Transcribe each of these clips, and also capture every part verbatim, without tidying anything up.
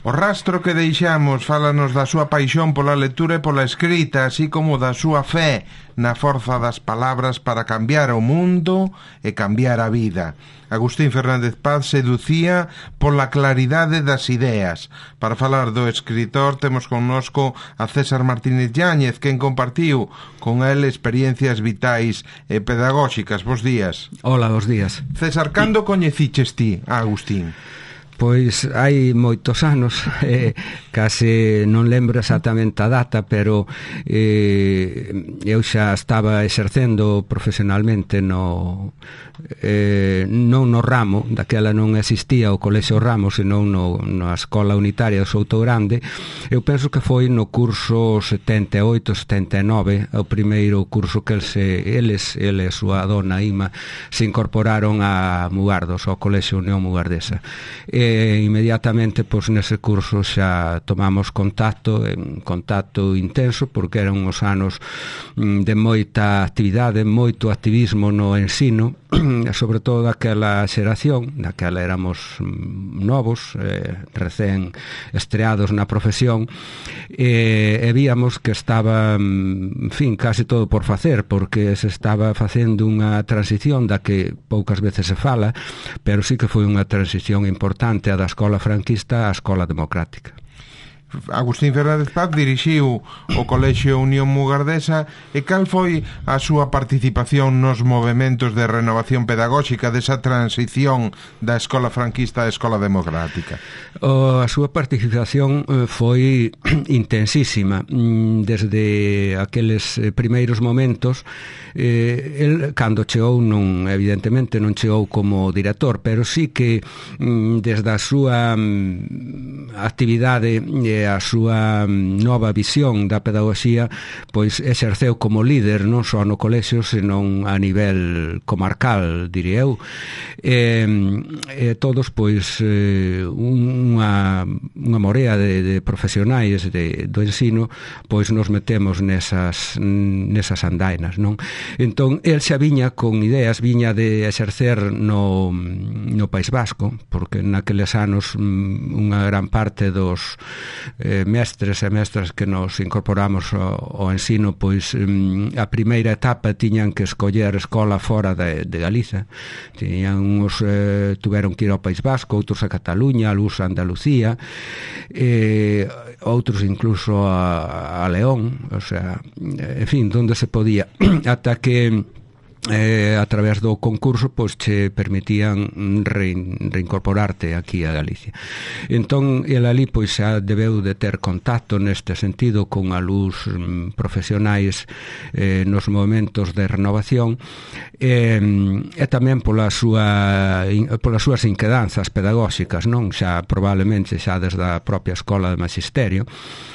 O rastro que deixamos fálanos da súa paixón pola lectura e pola escrita, así como da súa fé na forza das palabras para cambiar o mundo e cambiar a vida. Agustín Fernández Paz seducía pola claridade das ideas. Para falar do escritor temos connosco a César Martínez Yáñez, quen compartiu con el experiencias vitais e pedagóxicas. Bos días. Hola, bos días. César, cando coñeciches ti a Agustín? Pois hai moitos anos, eh, case non lembro exactamente a data, pero eh, eu xa estaba exercendo profesionalmente no eh, non no ramo, daquela non existía o Colexio Ramos, senón no, na Escola Unitaria do Souto Grande. Eu penso que foi no curso setenta e oito, setenta e nove, o primeiro curso que eles, eles, ele e a súa dona Ima se incorporaron a Mugardos, ao Colexio Unión Mugardesa. E inmediatamente, pois, nese curso xa tomamos contacto, en contacto intenso, porque eran uns anos de moita actividade, moito activismo no ensino, sobre todo daquela xeración, daquela éramos novos, eh, recén estreados na profesión, e, e víamos que estaba, en fin, case todo por facer, porque se estaba facendo unha transición da que poucas veces se fala, pero sí que foi unha transición importante a da escola franquista á escola democrática. Agustín Fernández Paz dirixiu o Colexio Unión Mugardesa, e cal foi a súa participación nos movementos de renovación pedagóxica desa transición da escola franquista á escola democrática? O, a súa participación eh, foi intensísima desde aqueles primeiros momentos. Eh, el, cando chegou, non, evidentemente non chegou como director, pero sí que mm, desde a súa mm, actividade e a súa nova visión da pedagogía, pois exerceu como líder non só no colexio, senón a nivel comarcal, diría eu. E, e todos, pois, unha, unha morea de, de profesionais de, do ensino, pois nos metemos nesas, nesas andainas, non? Entón, el xa viña con ideas, viña de exercer no, no País Vasco, porque naqueles anos unha gran parte dos eh, mestres e mestras que nos incorporamos ao, ao ensino, pois a primeira etapa tiñan que escoller escola fora de, de Galiza. Tiñan uns, eh, tuveron que ir ao País Vasco, outros a Cataluña, algúns a Andalucía, eh, outros incluso a, a León, o sea, en fin, donde se podía, ata que Eh, a través do concurso, pois che permitían rein, reincorporarte aquí a Galicia. Entón, el ali pois xa debeu de ter contacto neste sentido con alús mm, profesionais eh, nos momentos de renovación, eh, e tamén pola súa, polas súas inquedanzas pedagóxicas, non? Xa probablemente xa desde a propia escola de magisterio.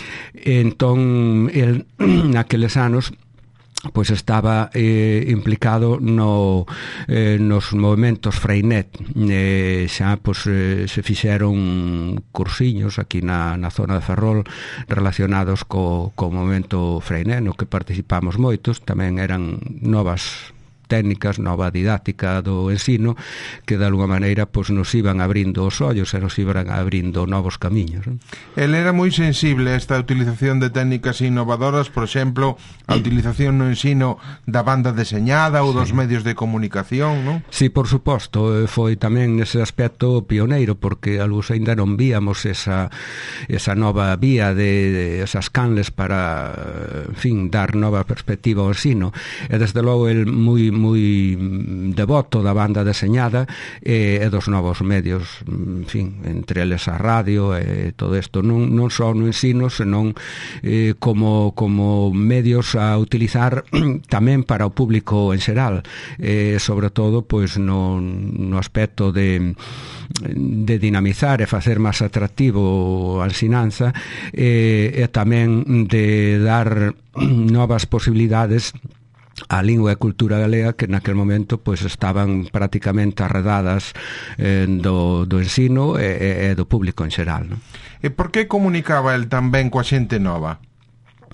Entón, el naqueles anos pois estaba eh, implicado no, eh, nos movimentos Freinet, eh, xa pois, eh, se fixeron cursiños aquí na, na zona de Ferrol relacionados co, co movimento Freinet, no que participamos moitos. Tamén eran novas técnicas, nova didáctica do ensino que de alguma maneira pois, nos iban abrindo os ollos e nos iban abrindo novos camiños, non? El era moi sensible a esta utilización de técnicas innovadoras, por exemplo, a utilización no ensino da banda deseñada ou dos sí. medios de comunicación, non? Sí, por suposto, foi tamén nese aspecto pioneiro, porque algúns ainda non víamos esa, esa nova vía de, de esas canles para, en fin, dar nova perspectiva ao ensino, e desde logo el moi moi devoto da banda deseñada e, e dos novos medios, en fin, entre eles a radio e todo isto, non, non só no ensino, senón eh, como, como medios a utilizar tamén para o público en xeral, eh, sobre todo pois no, no aspecto de de dinamizar e facer máis atractivo a ensinanza, e, e tamén de dar novas posibilidades a lingua e cultura galega que naquel momento pois estaban prácticamente arredadas eh, do, do ensino e, e do público en xeral, non? E por que comunicaba el tan ben coa xente nova?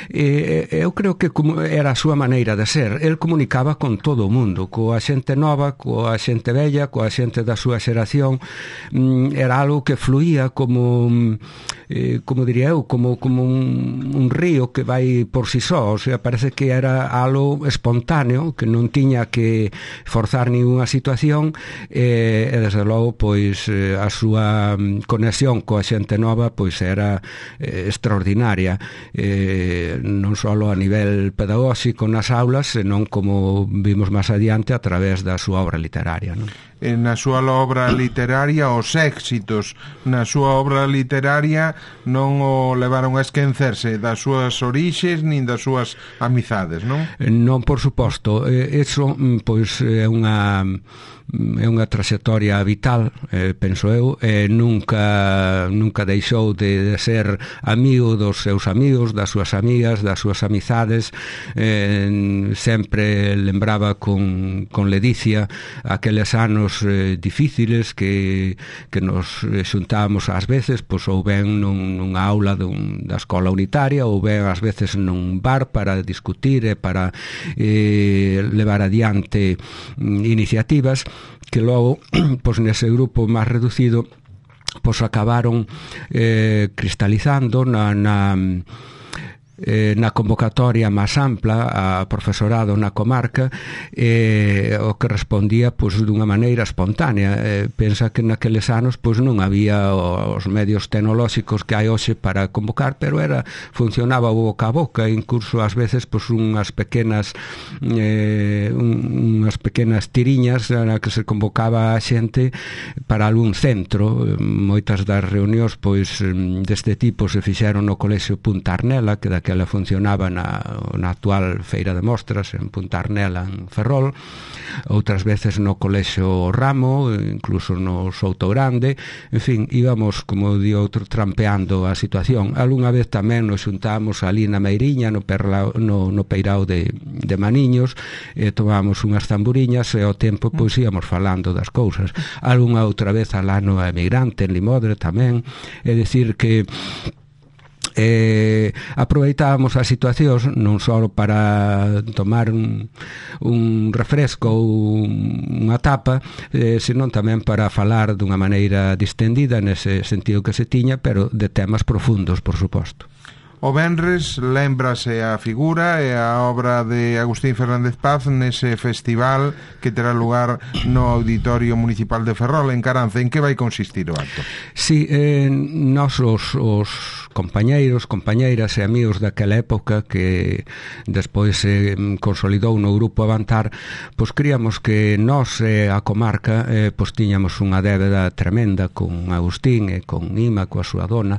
E eu creo que era a súa maneira de ser. El comunicaba con todo o mundo, coa xente nova, coa xente vella, coa xente da súa xeración. Era algo que fluía como, eh, como diría eu, como, como un, un río que vai por si só. O sea, parece que era algo espontáneo, que non tiña que forzar ninguna situación, e, e desde logo, pois, a súa conexión coa xente nova, pois, era eh, extraordinaria. Eh, non só a nivel pedagóxico nas aulas, senón como vimos máis adiante a través da súa obra literaria, non? Na súa obra literaria, os éxitos na súa obra literaria non o levaron a esquecerse das súas orixes nin das súas amizades, non? Non, por suposto. Eso, pois, é unha é unha traxectoria vital, eh, penso eu, e nunca nunca deixou de, de ser amigo dos seus amigos, das súas amigas, das súas amizades. Eh, sempre lembraba con, con ledicia aqueles anos eh, difíciles que, que nos xuntábamos ás veces, pois, ou ben nun, nunha aula dun, da escola unitaria, ou ben ás veces nun bar para discutir e para eh, levar adiante iniciativas que logo, pois, nese grupo máis reducido, pois, acabaron eh, cristalizando na, na eh, na convocatoria máis ampla a profesorado na comarca, eh, o que respondía, pois, dunha maneira espontánea. Eh, pensa que naqueles anos, pois, non había os medios tecnolóxicos que hai hoxe para convocar, pero era funcionaba boca a boca, incluso ás veces, pois, unhas pequenas eh, unhas pequenas tiriñas na que se convocaba a xente para algún centro. Moitas das reunións, pois, deste tipo se fixeron no Colexio Punta Arnela, que daquela ela funcionaba na, na actual Feira de Mostras en Punta Arnela, en Ferrol, outras veces no Colexio Ramo, incluso no Souto Grande. En fin, íbamos, como di outro, trampeando a situación. Algunha vez tamén nos xuntábamos ali na Meiriña, no, perla, no, no Peirao de, de Maniños, e tomábamos unhas zamburiñas, e ao tempo, pois, íamos falando das cousas. Algunha outra vez alá no Emigrante, en Limodre tamén. É dicir que Eh, aproveitábamos as situacións non só para tomar un, un refresco ou unha tapa, eh, senón tamén para falar dunha maneira distendida nese sentido que se tiña, pero de temas profundos, por suposto. O venres lembrase a figura e a obra de Agustín Fernández Paz nese festival que terá lugar no Auditorio Municipal de Ferrol, en Caranza. En que vai consistir o acto? Si, sí, eh, nos os, os compañeiros, compañeiras e amigos daquela época que despois se eh, consolidou no Grupo Avantar, pois críamos que nós e eh, a comarca eh, pois tiñamos unha débeda tremenda con Agustín e con Ima, coa súa dona,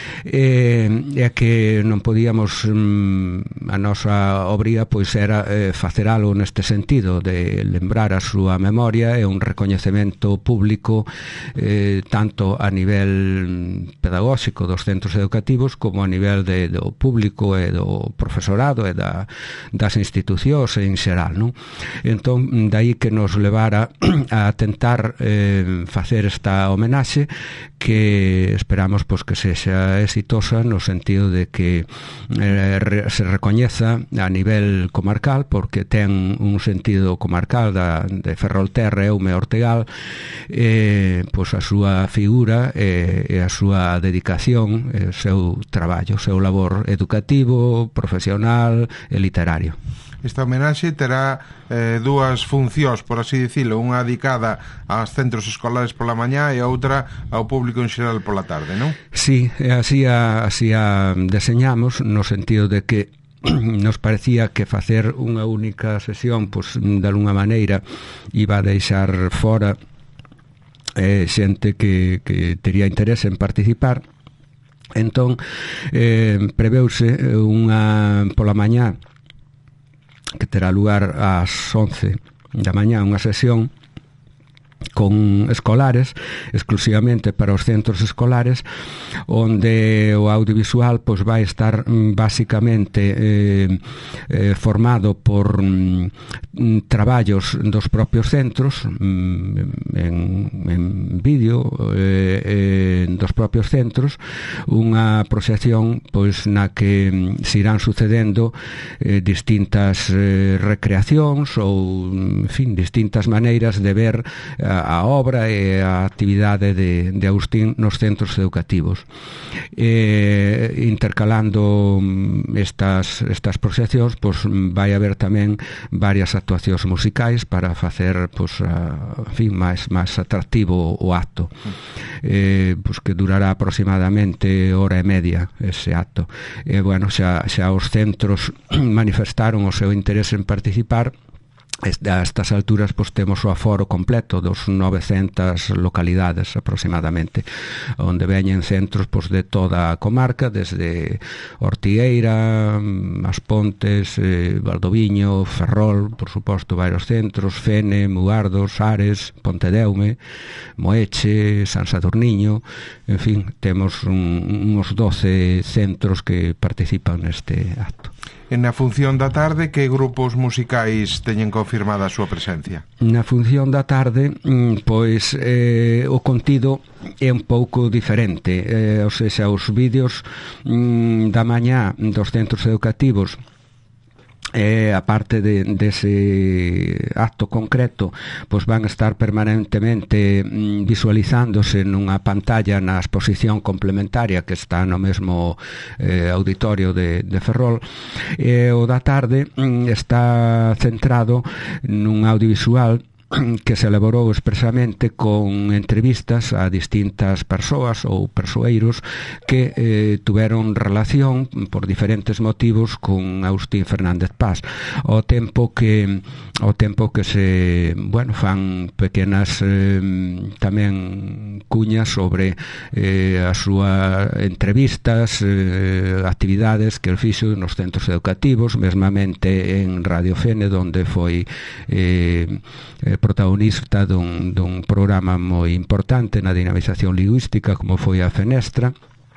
e, e que non podíamos, a nosa obría, pois, era eh, facer algo neste sentido, de lembrar a súa memoria e un recoñecemento público, eh, tanto a nivel pedagóxico dos centros educativos como a nivel de, do público e do profesorado e da, das institucións en xeral, non? Entón, dai que nos levara a tentar eh, facer esta homenaxe, que esperamos, pois, que sexa exitosa no sentido de que eh, re, se recoñeza a nivel comarcal, porque ten un sentido comarcal da, de Ferrolterra, Eume e Ortegal, eh, pois a súa figura e, e a súa dedicación, e o seu traballo, o seu labor educativo, profesional e literario. Esta homenaxe terá eh, dúas funcións, por así dicilo, unha dedicada aos centros escolares pola mañá e outra ao público en xeral pola tarde, non? Sí, así a, así a deseñamos, no sentido de que nos parecía que facer unha única sesión, pois, de alguna maneira iba a deixar fora eh, xente que, que tería interese en participar. Entón, eh, preveuse unha pola mañá que terá lugar ás once da mañá, unha sesión con escolares, exclusivamente para os centros escolares, onde o audiovisual pois vai estar basicamente eh, eh, formado por mm, traballos dos propios centros mm, en, en vídeo eh, eh, dos propios centros, unha proxección pois na que se irán sucedendo eh, distintas eh, recreacións ou, en fin, distintas maneiras de ver a obra e a actividade de, de Agustín nos centros educativos, eh, intercalando estas, estas proxeccións, pois vai haber tamén varias actuacións musicais para facer, pois, a, en fin, máis, máis atractivo o acto, eh, pois que durará aproximadamente hora e media ese acto. E, bueno, xa, xa os centros manifestaron o seu interese en participar. A estas alturas pois temos o aforo completo dos novecentas localidades aproximadamente, onde veñen centros pois de toda a comarca, desde Ortigueira, As Pontes, eh, Valdoviño, Ferrol, por suposto varios centros, Fene, Mugardos, Ares, Pontedeume, Moeche, San Sadurniño, en fin, temos un, uns doce centros que participan neste acto. En na función da tarde, que grupos musicais teñen confirmada a súa presencia? Na función da tarde, pois eh, o contido é un pouco diferente, eh, ou seja, os vídeos mm, da mañá dos centros educativos, e a parte de, dese acto concreto, pois van a estar permanentemente mm, visualizándose nunha pantalla na exposición complementaria que está no mesmo eh, auditorio de, de Ferrol, e o da tarde mm, está centrado nun audiovisual que se elaborou expresamente con entrevistas a distintas persoas ou persoeiros que eh, tuveron relación por diferentes motivos con Agustín Fernández Paz, ao tempo que ao tempo que se, bueno, fan pequenas eh, tamén cuñas sobre eh, as súas entrevistas, eh, actividades que el fixo nos centros educativos, mesmamente en Radio Fene, onde foi eh, protagonista dun, dun programa moi importante na dinamización lingüística como foi a Fenestra.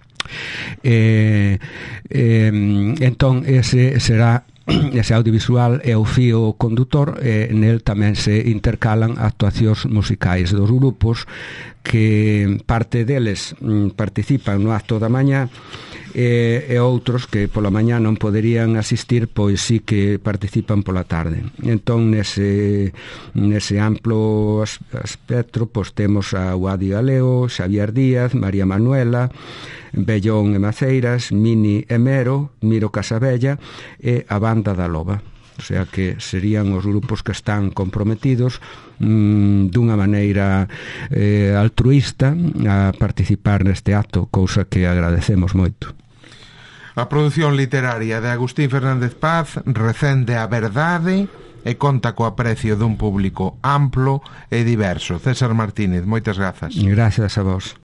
Eh, eh, entón ese será ese audiovisual é o fío condutor, e nel tamén se intercalan actuacións musicais dos grupos que parte deles mm, participan no acto da mañá, e, e outros que pola mañá non poderían asistir, pois sí que participan pola tarde. Entón nese, nese amplo espectro pois temos a Guadi Galeo, Xavier Díaz, María Manuela, Bellón e Maceiras, Mini e Mero, Miro Casabella e a Banda da Loba. O sea que serían os grupos que están comprometidos mmm, dunha maneira eh, altruísta a participar neste acto, cousa que agradecemos moito. A produción literaria de Agustín Fernández Paz recende a verdade e conta co aprecio dun público amplo e diverso. César Martínez, moitas grazas. Gracias a vos.